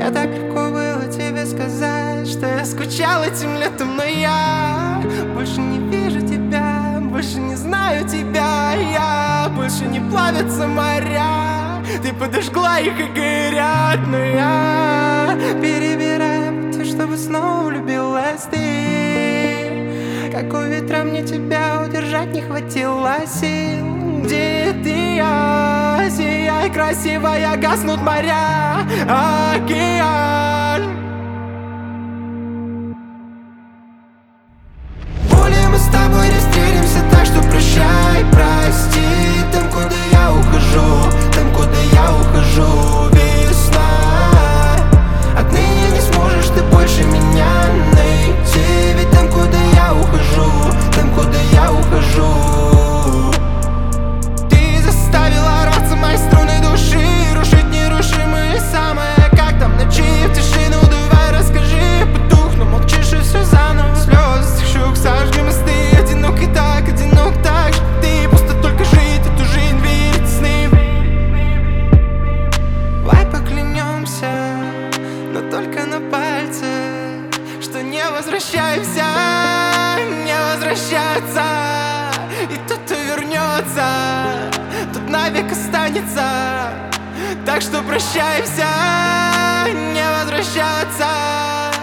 Мне так легко было тебе сказать, что я скучал этим летом, но я больше не вижу тебя, больше не знаю тебя. Я больше не плавятся моря, ты подожгла их и горят. Но я перебираю пути, чтобы снова влюбилась ты. Как у ветра мне тебя удержать не хватило сил. Где ты, я? Сияй, красивая, гаснут моря, океан. Более мы с тобой не встретимся, так что прощай, прости. Там, куда я ухожу, там, куда я ухожу, весна. Отныне не сможешь ты больше меня найти. Ведь там, куда я ухожу, там, куда я ухожу, заставила рваться мои струны души, рушить нерушимые самое. Как там ночи в тишину, давай расскажи. Потухну, молчишь и все заново. Слезы стихших, сожги мосты. Одинок так же ты. Просто только жить эту жизнь, верить в сны. Давай поклянемся, но только на пальце, что не возвращаемся, не возвращаться. И тот, кто вернется, тут навек останется. Так что прощаемся, не возвращаться.